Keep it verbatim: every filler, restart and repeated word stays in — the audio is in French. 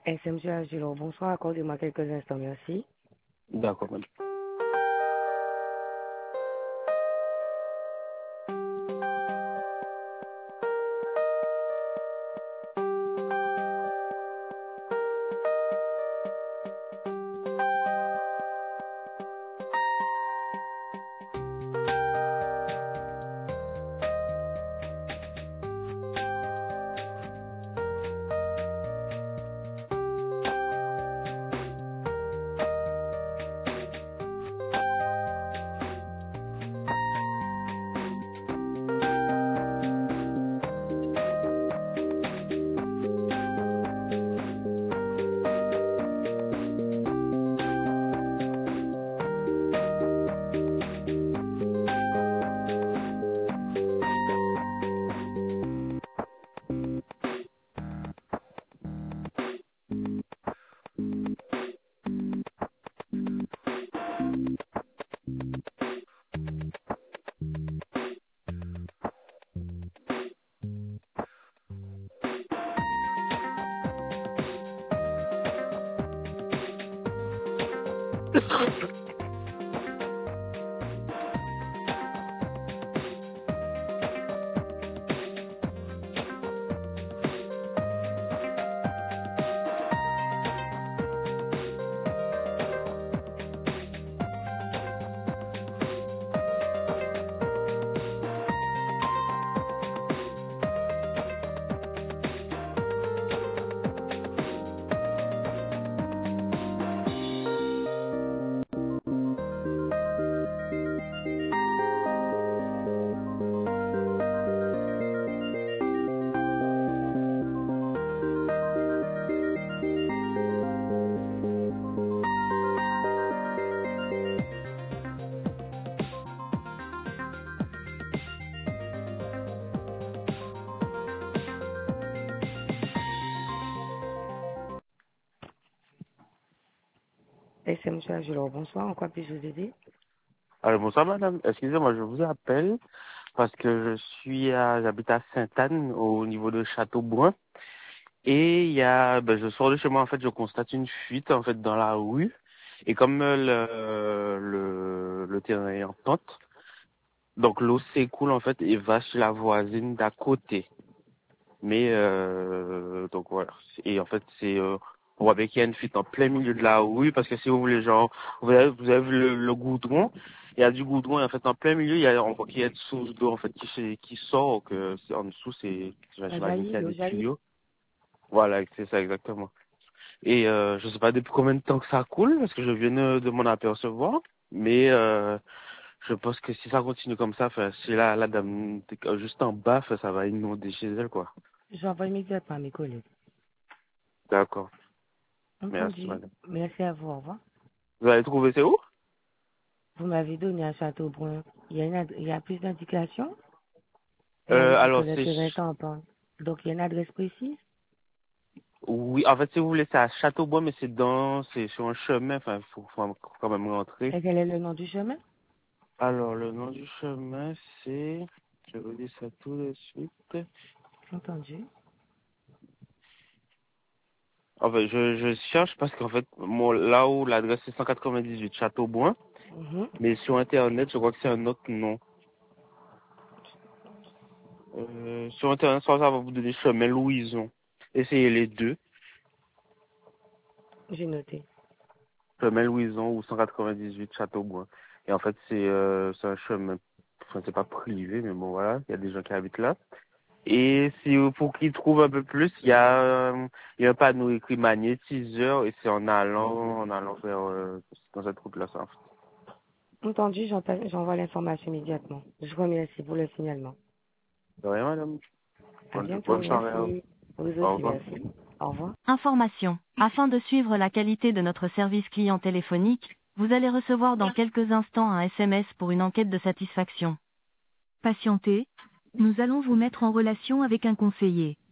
S M C Agilo, bonsoir, accordez-moi quelques instants, merci. D'accord, madame. S M C Agilo, bonsoir, en quoi puis-je vous aider? Alors, bonsoir, madame. Excusez-moi, je vous appelle parce que je suis à, j'habite à Sainte-Anne, au niveau de Châteaubrun. Et il y a, ben, je sors de chez moi, en fait, je constate une fuite, en fait, dans la rue. Et comme euh, le, le, le terrain est en pente, donc l'eau s'écoule, en fait, et va chez la voisine d'à côté. Mais, euh, donc voilà. Et en fait, c'est, euh, on voit bien qu'il y a une fuite en plein milieu de la rue, parce que si vous voulez, genre, vous avez, vous avez vu le, le goudron, il y a du goudron, et en fait, en plein milieu, il y a, on voit qu'il y a une source d'eau, en fait, qui, se- qui sort, que c'est, en dessous, c'est, La j'imagine qu'il jaillit, y a l'eau des jaillit. tuyaux. Voilà, c'est ça, exactement. Et, euh, je sais pas depuis combien de temps que ça coule, parce que je viens de, de m'en apercevoir, mais, euh, je pense que si ça continue comme ça, enfin, si la, la dame, euh, juste en bas, enfin, ça va inonder chez elle, quoi. J'envoie immédiatement à mes collègues. D'accord. Merci, Entendu. madame. Merci à vous, au revoir. Vous avez trouvé c'est où? Vous m'avez donné à Châteaubrun. Il y a, une ad- il y a plus d'indications? Vous m'avez Euh, dit que alors le c'est terrain est en pente. Donc, il y a une adresse précise? oui, en fait si vous voulez c'est à Châteaubois, mais c'est dans c'est sur un chemin, enfin faut, faut quand même rentrer. Et quel est le nom du chemin? Alors le nom du chemin c'est, je vous dis ça tout de suite. Entendu. En fait je, je cherche parce qu'en fait moi là où l'adresse c'est cent quatre-vingt-dix-huit Châteaubois, Mhm. mais sur internet je crois que c'est un autre nom. Euh, sur internet ça va vous donner chemin Louison. Essayez les deux, J'ai noté. chemin Louison ou cent quatre-vingt-dix-huit Châteaubois. Et en fait c'est euh, c'est un chemin, enfin c'est pas privé mais bon voilà, il y a des gens qui habitent là. Et si pour qu'ils trouvent un peu plus, il y a euh, il y a un panneau écrit magnétiseur et c'est en allant en allant vers euh, dans cette route là ça. En fait. Entendu, j'entends- j'envoie l'information immédiatement. Je vous remercie pour le signalement. De rien madame. À Bonne, bientôt, bonne soirée à vous. merci. Vous Au aussi, revoir. merci. Au revoir. Information. Afin de suivre la qualité de notre service client téléphonique, vous allez recevoir dans quelques instants un S M S pour une enquête de satisfaction. Patientez. Nous allons vous mettre en relation avec un conseiller.